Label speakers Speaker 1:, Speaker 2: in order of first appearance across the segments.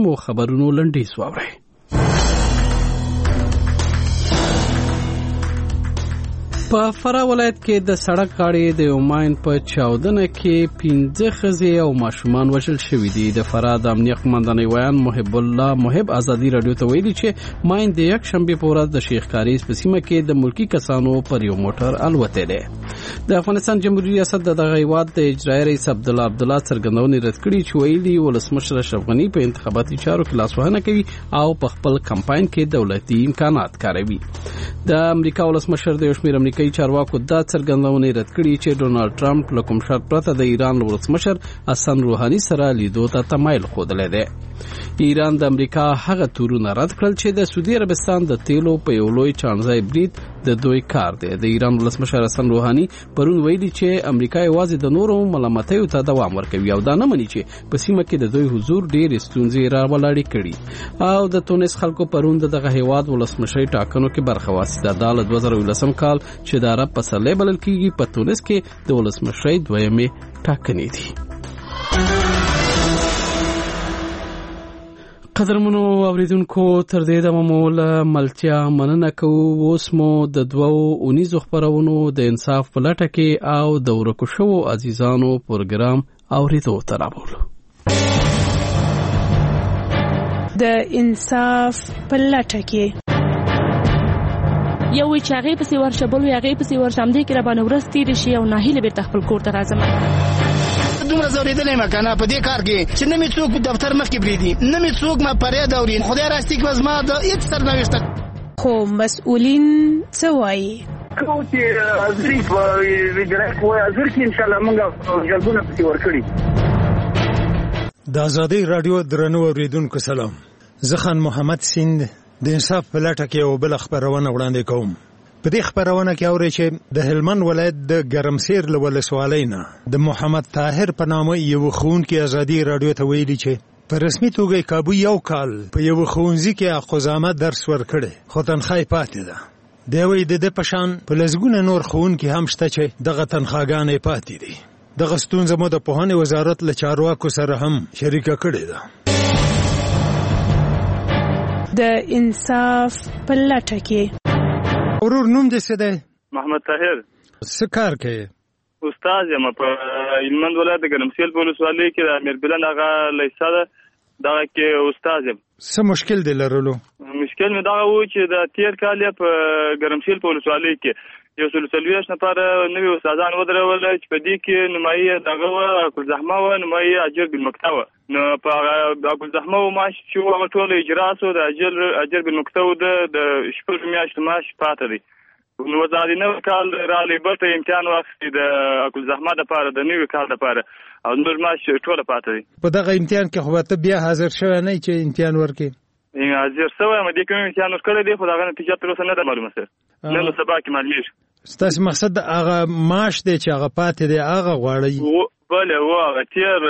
Speaker 1: مهمو خبرونو لنډیز واورئ. په فراه ولایت کې د سړک غاړې د یو ماین په چاودنه کې 15 ښځې او ماشومان وژل شوي دي. د فراه د امنیت قومندان ویان محب الله محب ازادي رادیو ته ویلي چې ماین د یک شنبه په ورځ د شیخ کاریز په سیمه کې د ملکی کسانو پر یو موټر الوته دی. د افغانستان جمهوریت ریاست دغه هیواد د اجرایي رئیس عبدالله څرګندونې رد کړي چې ویلي ولسمشر اشرف غني په انتخاباتي چارو کې لاسوهنه کوي او په خپل کمپاین کې دولتي امکانات کاروي. د امریکا ولسمشر د شمیر امریکایي چارواکو دا څرګندونې رد کړي چې ډونالد ټرمپ له کوم شرط پرته د ایران ولسمشر حسن روحاني سره لیدو ته تمایل ښودلی دی. ایران د امریکا هغه تورونه رد کړل چې د سعودي عربستان د تیلو په یو لوی چانزای برید د دوی کار دی. د ایران ولسمشر حسن روحاني پرون ویلي چې امریکا یوازې د نورو ملامتیو ته دوام ورکوي او دا نه مني چې په سیمه کې د دوی حضور ډېرې ستونزې راولاړې کړي. او د تونس خلکو پرون دغه هیواد ولسمشرۍ ټاکنو کې برخه واخیسته. دا له 2019 کال چې د عرب پسرلی بلل کېږي په تونس کې د ولسمشرۍ دویمې ټاکنې دي. قدرمنو اوریدونکو تر دې دمه مو له ملتیا مننه کوو. اوس مو د 2 اونیزو خپرونو د انصاف په لټه کې او د ورکو شوو عزیزانو پروګرام اوریدو ته رابولو.
Speaker 2: د انصاف په لټه کې
Speaker 3: یو چې هغه پسې ورشه بل هغه پسې ورشه هم دې کې را باندې ورځ تېرې شي او ناهیله بیرته خپل کور ته راځم.
Speaker 4: دومره زورېدلی یم که نه په دې کار کې چې نه مې څوک دفتر مخکې پرېږدي نه مې څوک ما فریاد اوري. خدای راستي که زما د هېڅ سرنوشته
Speaker 2: خو مسؤلین څه وایي؟
Speaker 5: کوم چې حاضري په وجرایت وایي حاضر کې انشاءالله موږ جلبونه پسې ورکړي.
Speaker 6: د ازادۍ راډیو درنو اورېدونکو سلام. زه خان محمد سیند د انصاف په لټه کې یو بله خپرونه وړاندې کوم. په دې خپرونه کې اورئ چې د هلمند ولایت د ګرمسیر له ولسوالۍ نه د محمد طاهر په نامه یو ښوونکي ازادي راډیو ته ویلي چې په رسمي توګه کابو یو کال په یو ښوونځي کې اخوزامه درس ورکړی خو تنخواه یې پاتې ده. دی وایي د ده په شان په لسګونه نور ښوونکي هم شته چې دغه تنخواګانې پاتې دي. دغه ستونزه مو د پوهنې وزارت له چارواکو سره هم شریکه کړې ده.
Speaker 2: د انصاف په لټه کې
Speaker 6: ورور نوم دې څه دی؟
Speaker 7: محمد طاهر.
Speaker 6: څه کار کوي؟
Speaker 7: استاد یم په هلمند ولایت د ګرمسیر په ولسوالۍ کې د امیر بلند هغه لیسه ده دغه کې استاد یم.
Speaker 6: څه مشکل دی لرلو؟
Speaker 7: مشکل مې دغه و چې د تېر کال یې په ګرمسیر په ولسوالۍ کې 140 نفر نوي استادان ودرول چې په دې کې نمایي دغه و ګلزحمه و نمایي اجر بالمکتب و. نو په ګلزحمه و معاش چې هغه ټول اجرا سو د اجر بالمکتب د شپږ میاشتو معاش پاته دی. نو د نوي کال رالی بلته امتحان واخیستې د ګلزحمه دپاره د نوي کال دپاره او نور معاش ټوله پاته دی.
Speaker 6: په دغه امتحان کې خو ته بیا حاضر شوی نه چې امتحان ورکړې؟
Speaker 7: حاضر شوی یم. دې کوم امتحان ورکړی دی خو د هغه نتیجه تر اوسه نه ده معلومه سر. نن سبا کې معلومیږي.
Speaker 6: ستاسو مقصد هغه معاش دی چې هغه پاتې دی هغه غواړئ؟
Speaker 7: بله و هغه تېر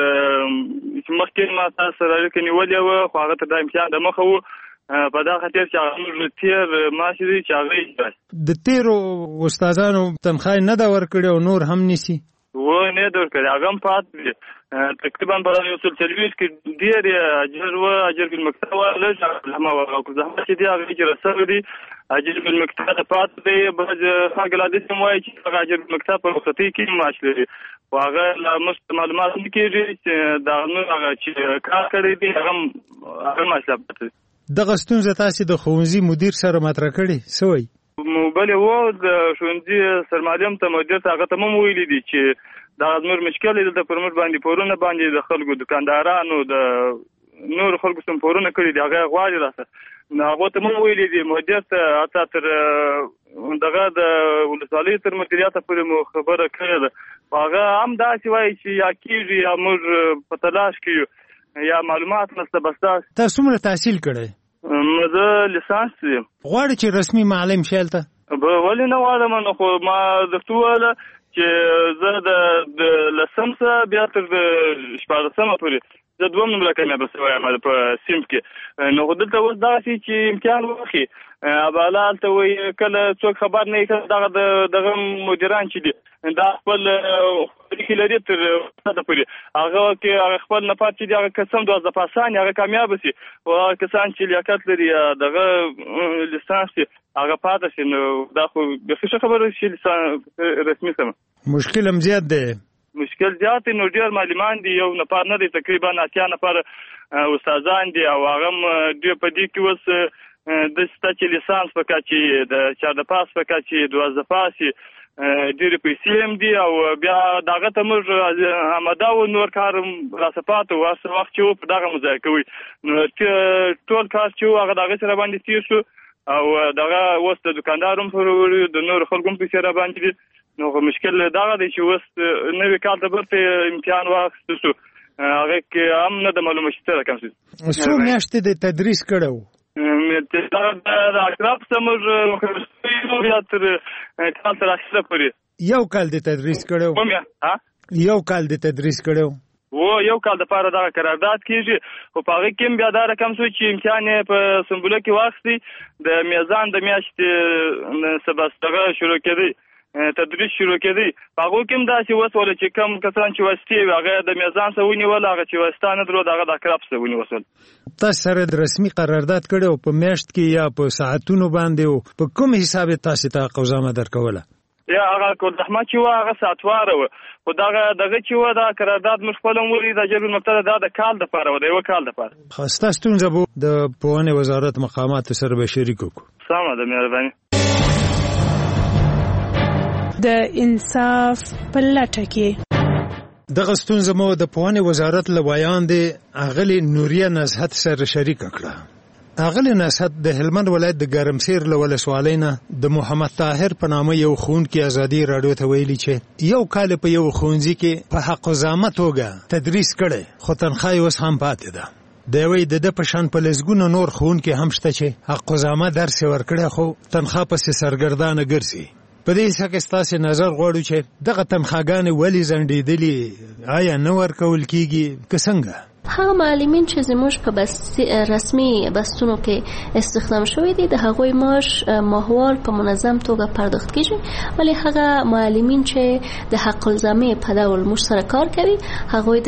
Speaker 7: چې مخکې ما تاسو سره اړیکه نیولې وه خو هغه ته دا امتحان د مخه و په دا خاطر چې هغه موږ تېر معاش دی چې هغه
Speaker 6: د تېرو استادانو تنخواه نه ده ورکړې او نور هم نیسي؟
Speaker 7: و نه ده ورکړې هغه هم پاتې دی. تقریبا په 140 کې ډېر اجر و اجر بالمکتب و لږ زحمه و او زحمه چې دی هغه اجر سوی دی اجر بالمکتب ته پاتې دی. بعض خلک لا داسې هم وایي چې هغه اجر بالمکتب په رخصتۍ کې معاش لري خو هغه لا موږ معلومات نه کېږي چې دا نور هغه چې کار کړی دی هغه معاش لا پاتې.
Speaker 6: دغه ستونزه تاسې د ښوونځي مدیر سره مطرح کړې څه وایي؟
Speaker 7: بلې و د ښوونځي سرمعلم ته مدیر ته هغه ته هم ویلي دي چې دا زموږ مشکل دی دلته پر موږ باندې پورونه باندې د خلکو دکاندارانو د نورو خلکو سم پورونه کړي دي هغه غواړي راته. هغه ته هم ویلي دي مدیر ته حتی تر دغه د ولسوالۍ تر مدیریت پورې مو خبره کړې ده. هغه هم داسې وایي چې یا کېږي یا موږ په تلاش کې یا معلومات نشته. بس
Speaker 6: تاسو څومره تحصیل کړی؟
Speaker 7: زه لیسانس یم.
Speaker 6: غواړئ چې رسمي معلم شئ هلته؟
Speaker 7: ولې نه غواړم نو خو ما درته وویله چې زه د لسم څخه بیا تر 14 پورې زه دوم نمره کامیاب شوی یم په سیمټ کې. نو خو دلته اوس دغسې چې امتحان واخلي اباله هلته وایي کله څوک خبر نه وي کله دغه مدیران چې دي دا خپل اړیکې لري تر وسته پورې هغه کې هغه خپل نفر چې دي هغه قسم 12 پاسان هغه کامیاب شي او هغه کسان چې لیاقت لري دغه لیسانس هغه پاتې شي. نو دا خو بیخي ښه خبره چې رسمي سم
Speaker 6: مشکل هم زیات دی.
Speaker 7: مشکل زیات نو ډېر معلمان دي یو نفر نه دی تقریبا 80 نفر استادان دي او هغه ډېر په دې کې اوس د ستاسو لیسانس پکې چې د 4 پاس پکې چې 12 پاس ډېر پیسې هم دي او بیا دغه ته موږ آماده و نور کار را سپات او واسه وخت چې په دغه مزه کوي نو ټول کار چې هغه دغه سره باندې تیر شو او دغه اوس د دکانداروم پر د نور خلکو په سره باندې نو مشکل دغه دی چې اوس نوې کال ته برته امتحان واخیستو شو هغه کې هم نه د معلومه شته کوم څه
Speaker 6: څو میاشتې د تدریس کړو
Speaker 7: د اقرب سمور مخکې بیا تر کال تر اخره پورې
Speaker 6: یو کال د تدریس کړو یو کال د تدریس کړو
Speaker 7: و یو کال د پاره دغه قرارداد کیږي او په هغه کې بیا دا رقم سو چې امتحان په سمبوله کې واخلي د میزان د میاشتې سبستغه شروع کړي تدریس شروع کړي په هغه کې دا چې وسول چې کم کسان چې وستي هغه د میزان سوونی ولا هغه چې وستانه درو دغه د اقرب سوونی وسول.
Speaker 6: تاسو سره د رسمي قرارداد کړو په میاشت کې یا په ساعتونو باندې او په کوم حساب تاسو ته قوزامه درکوله؟
Speaker 7: یا هغه کول رحمت چې هغه ساتواره و خو دغه چې و دا قرارداد مش خپلم ولې د جبر مبتدا د کال د پاره و د یو کال د پاره.
Speaker 6: خاصه ستونزه بو د پوهنې وزارت مقامات سره به شریکو.
Speaker 7: سلام د مهرباني.
Speaker 2: د انصاف په لټه کې
Speaker 6: دغه ستونزه مو د پوهنې وزارت له ویاندې اغلی نوریه نزهت سره شریک کړه. اغلی نزهت د هلمند ولایت د ګرمسیر له ولسوالۍ نه د محمد طاهر په نامه یو ښوونکي ازادي راډیو ته ویلي چې یو کال په یو ښوونځي کې په حقوزامه توګه تدریس کړی خو تنخواه یې اوس هم پاتې ده. د وی د په شان په لسګونو نور ښوونکي هم شته چې حقوزامه درس ورکړی خو تنخواه پسې سرګردانه ګرځي. په دې څه کې ستاسو نظر غواړو چې دغه تنخواګانې ولې ځنډېدلې آیا نه ورکول کیږي که څنګه؟
Speaker 8: هغه معلمین چې زموږ په رسمي بستونو کې استخدام شوی دي د هغوی معاش ماهوال په منظم توګه پرداخت کیږي ولی هغه معلمین چې د حق الزامه په ډول موږ سره کار کوي هغوی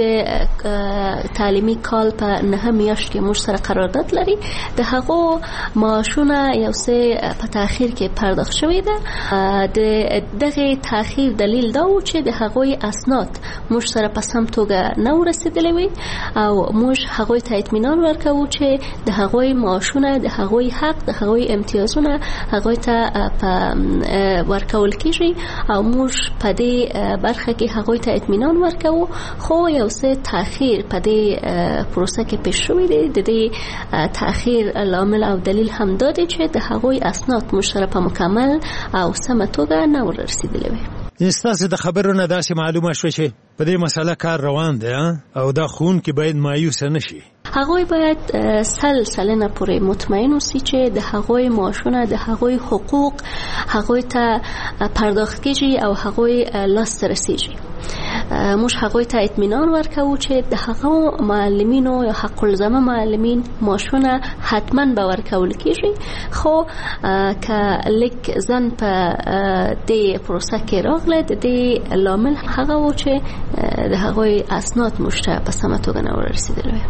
Speaker 8: د تعلیمي کال په 9 میاشت کې موږ سره قرارداد لري د هغو معاشونه یو څه په تاخير کې پرداخت شوی ده د دغه تاخير دلیل دا و چې د هغوی اسناد موږ سره په سم توګه نه ورسېدلې وي او موږ هغوی ته اطمینان ورکوو چې د هغوی معاشونه د هغوی حق د هغوی امتیازونه هغوی ته په ورکول کیږي او موږ په دې برخه کې هغوی ته اطمینان ورکوو خو یو څه تاخير په دې پروسه کې پیښ شوی دی. د دې تاخير لامل او دلیل هم دا دی چې د هغوی اسناد موږ سره په مکمل او سمه توګه نه ورسېدلې وي.
Speaker 6: ستاسو د خبرونو داسې معلومه شوه چې په دې مسله کار روان دی او دا ښوونکي باید مایوسه نشي.
Speaker 8: هغوی باید سلسله پورې مطمئن اوسي چې د هغوی معاشونه د هغوی حقوق هغوی ته پرداخت کیږي او هغوی لاسته رسیږي. موږ هغوی ته اطمینان ورکوو چې د هغو معلمینو یا حق الزامه معلمین معاشونه حتما به ورکول کیږي خو که لیک زن په دې پروسه کې راغله د دې لامل هغه و چې د هغوی اسناد موږ ته په سمه توګه نه ورسېدلي.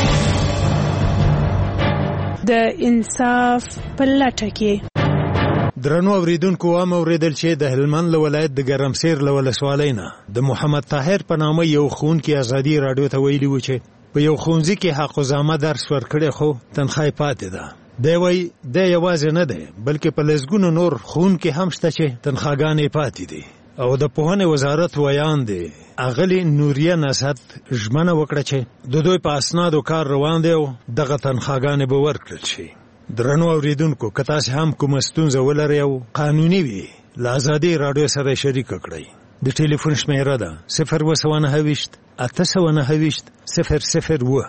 Speaker 2: د انصاف په لټه کې
Speaker 6: درنو اوریدونکو وام اوریدل چې د هلمند له ولایت د ګرمسیر له ولسوالۍ نه د محمد طاهر په نامه یو ښوونکي ازادي راډیو ته ویلي و چې په یو ښوونځي کې حقوزامه درس ورکړی خو تنخواه پاتې ده. دی وایي دی یوازې نه دی بلکې په لسګونو نور ښوونکي هم شته چې تنخواګانې پاتې دي او د پوهنې وزارت ویان دی اغلی نوریه نزهت ژمنه وکړه چې د دوی په اسنادو کار روان دی او دغه تنخواګانې به ورکړل شي. درنو اوریدونکو که تاسو هم کومه ستونزه ولرئ او قانوني وي له ازادي راډیو سره شریک کړئ. د ټلیفون شمیره ده 029 829 002.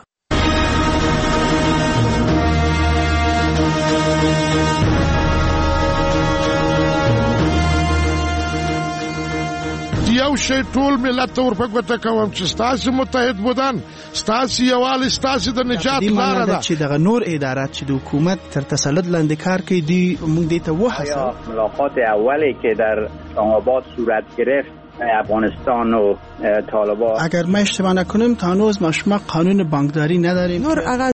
Speaker 9: یو یو شی ټول ملت ته ورپګوته کوم چې ستاسو متحد بودن ستاسو یوال ستاسو د نجات لاره ده
Speaker 10: چې دغه نور ادارات چې د حکومت تر تسلط لاندې کار کوي دی موږ دې ته وحسه.
Speaker 11: ملاقات اولی که در اسلام آباد صورت گرفت افغانستان و طالبان،
Speaker 10: اگر ما اشتباه نکنیم تا هنوز ما شما قانون بانکداری نداریم.